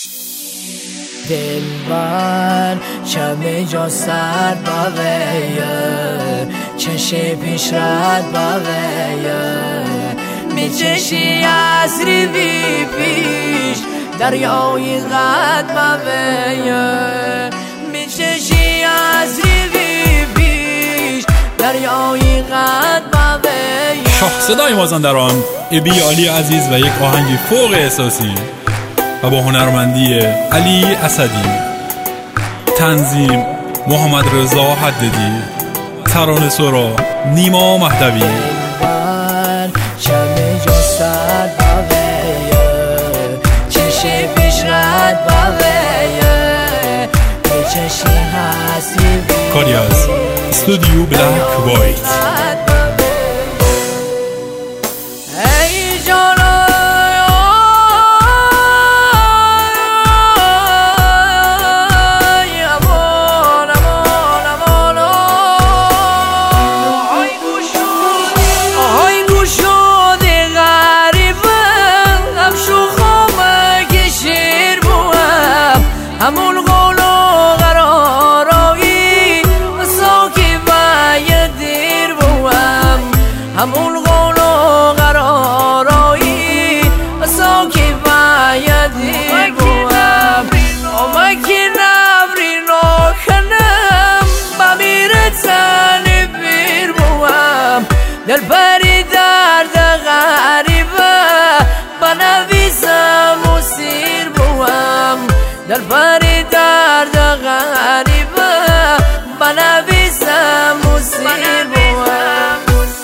دلبر شب جا سر باقیه، چشم پیش رد باقیه، میچشی از ریوی پیش دریای قد باقیه، میچشی از ریوی پیش دریای قد باقیه. شاه صدای مازندران ابی علی عزیز و یک آهنگ فوق احساسی و با هنرمندی علی اسدی، تنظیم محمد رضا حددی، ترانه سرا نیما مهدوی. دلبر شب جا سر باقیه، چشم پیش رد باقیه، میچشی هستی کاری از استودیو بلک وایت. همون قول و قرارایی ساکی باید دیر بوم، همون قول و قرارایی ساکی باید دیر بوم. آمکی نبری نکنم بمیره تنی بیر بوم، دل پری درد غریبه بنویسم و سیر بوم، دل پری درد غریبه بنویسم و سیر بوم.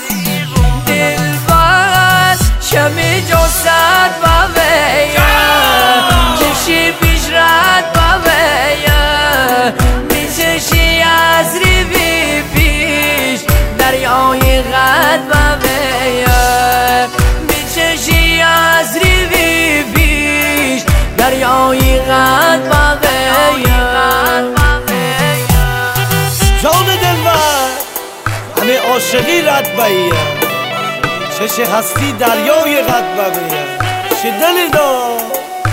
دلبر شمی جو سد باقیه، چشی پیش رد باقیه، میچشی از ریوی پیش دریای قد باقیه، میچشی از ریوی پیش دریای قد باقیه. جان دلبر همه عاشقی رد باقیه، چش هستی دریای قد باقیه. چه دلی دار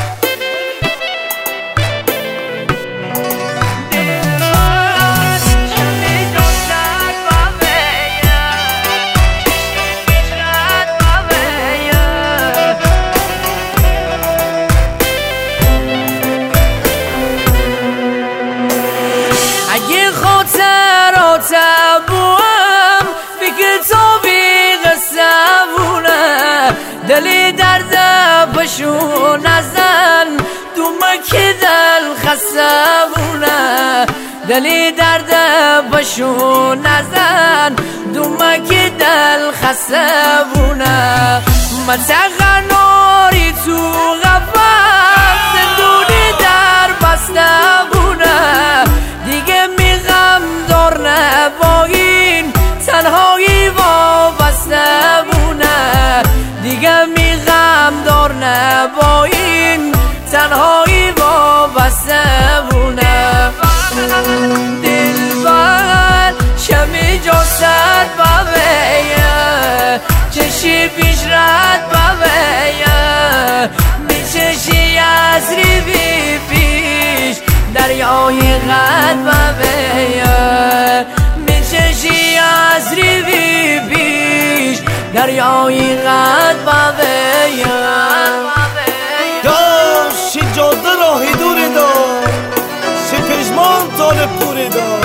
اگه خاطراتم بوم فکر تو بی قصبونه، دلی درد بشو نزن دومکی دل خسبونه، دلی درد بشو نزن دومکی دل خسبونه. متغناری تو غفت زندونی در بسته بونه، دیگه میغم دار نباین تنهایی وابسته بونه، دیگه میغم دار نباین تنهایی وابسته بونه. دلبر شمی جو سد باقیه، چشی پیش رد باقیه، میچشی از ریوی پیش دریای قد باقیه، میچشی از ریوی پیش دریای قد باقیه. داشت جاده راهی دوری دار، سی پژمان طالب پوری دار.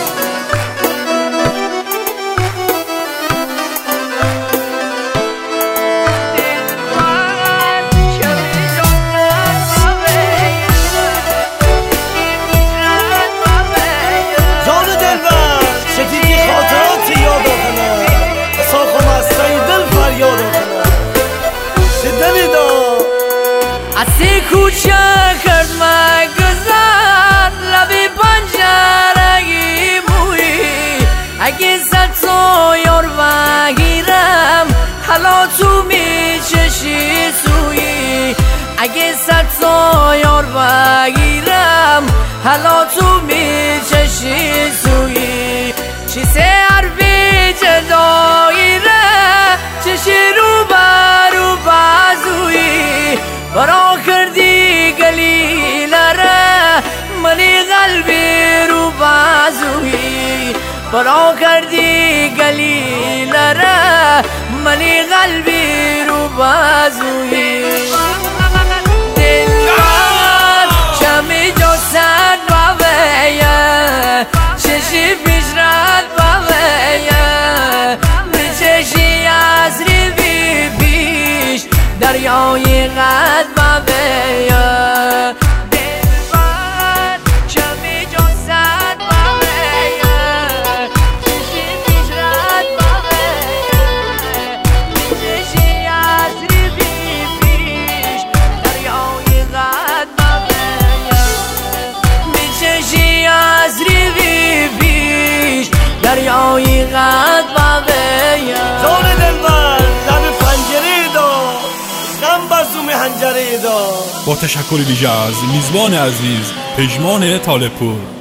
اسی کوچه کرد مگذر لبی پنجرگی موی، اگه زد تو یار بگیرم حالا تو میچشی سوی، اگه زد تو یار بگیرم حالا تو میچشی سوی. چی سر بی جدایره چشی رو برو بازوی، برا کردی گلی قلبی رو بازویی دلبر شمی جسد باویه چشی پیشرد باویه بچشی از ریوی پیش دریای قد باویه دریای قد باویه زور دلبر لب پنجره دار غم بر زوم حنجره دار. با تشکر ویژه از میزبان عزیز پژمان طالبپور.